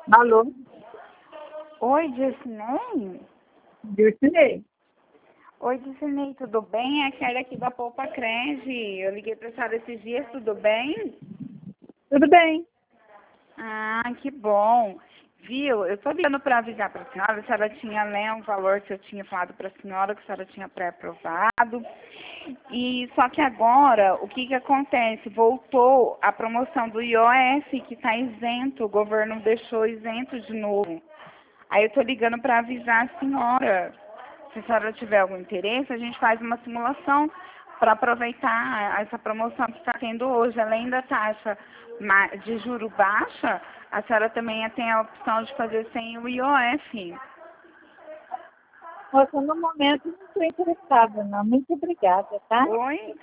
Alô? Oi, Dircinei? Dircinei. Oi, Dircinei, tudo bem? É a Kelly aqui da Poupa Cred. Eu liguei pra senhora esses dias, tudo bem? Tudo bem? Ah, que bom. Viu? Eu tô ligando para avisar para a senhora tinha, né, um valor que eu tinha falado para a senhora, que a senhora tinha pré-aprovado. E só que agora, o que que acontece? Voltou a promoção do IOF, que está isento, o governo deixou isento de novo. Aí eu tô ligando para avisar a senhora. Se a senhora tiver algum interesse, a gente faz uma simulação para aproveitar essa promoção que está tendo hoje. Além da taxa de juro baixa, a senhora também tem a opção de fazer sem o IOF. Moça, no momento não estou interessada, não. Muito obrigada, tá? Oi?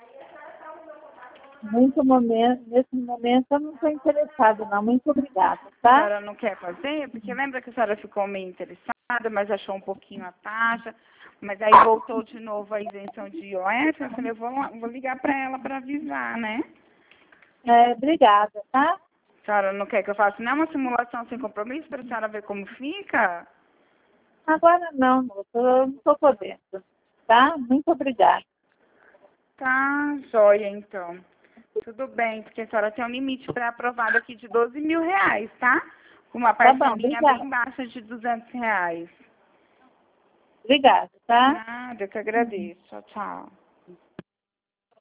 Nesse momento eu não estou interessada, não. Muito obrigada, A tá? senhora não quer fazer? Porque lembra que a senhora ficou meio interessada, mas achou um pouquinho a taxa, mas aí voltou de novo a isenção de IOF. Eu falei, eu vou ligar para ela para avisar, né? Obrigada, tá? A senhora não quer que eu faça nem uma simulação sem compromisso para a senhora ver como fica? Agora não, moça. Eu não estou podendo, tá? Muito obrigada. Tá, joia, então. Tudo bem, porque a senhora tem um limite pré-aprovado aqui de R$ 12.000, tá? Com uma Tá bom, parcelinha obrigada. bem baixa de R$ 200. Obrigada, tá? Nada, eu que agradeço. Tchau, tchau.